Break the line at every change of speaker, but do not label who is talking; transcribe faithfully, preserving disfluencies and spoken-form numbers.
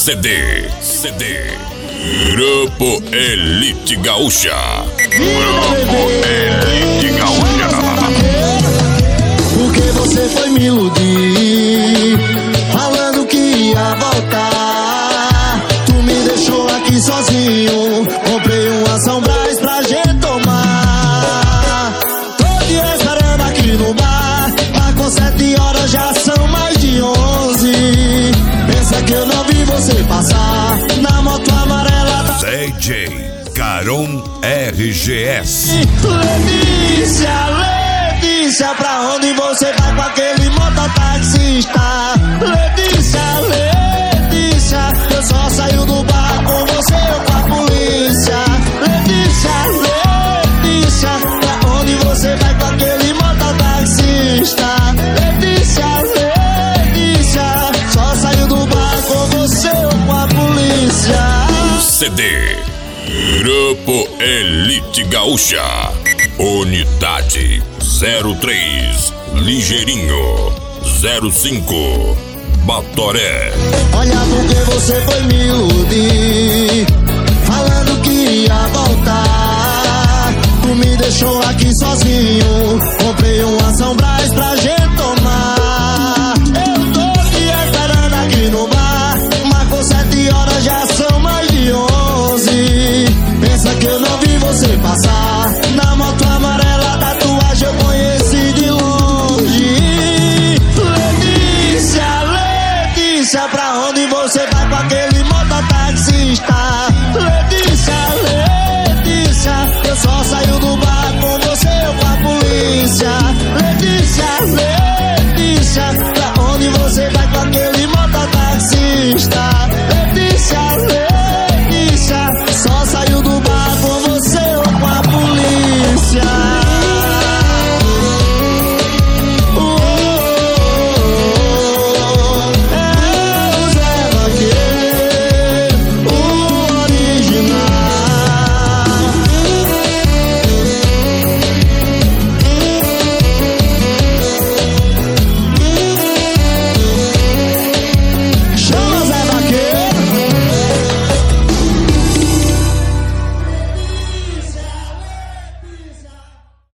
C D, C D. Grupo Elite Gaúcha. Grupo Elite Gaúcha.
Porque você foi me iludir, falando que ia voltar. Tu me deixou aqui sozinho, comprei uma São Brás pra gente tomar. Tô te esperando aqui no bar, marcou sete horas, já são mais de onze. Pensa que eu não vi você passar na moto amarela da
C J Caron R G S.
Letícia, Letícia, pra onde você vai com aquele mototaxista? Letícia, Letícia, eu só saio do bar com você ou com a polícia. Letícia, Letícia, pra onde você vai com aquele mototaxista? Letícia, Letícia, só saio do bar com você ou com a polícia.
C D Grupo Elite Gaúcha. Unidade zero três, Ligeirinho zero cinco, Batoré.
Olha porque você foi me iludir, falando que ia voltar. Tu me deixou aqui sozinho, comprei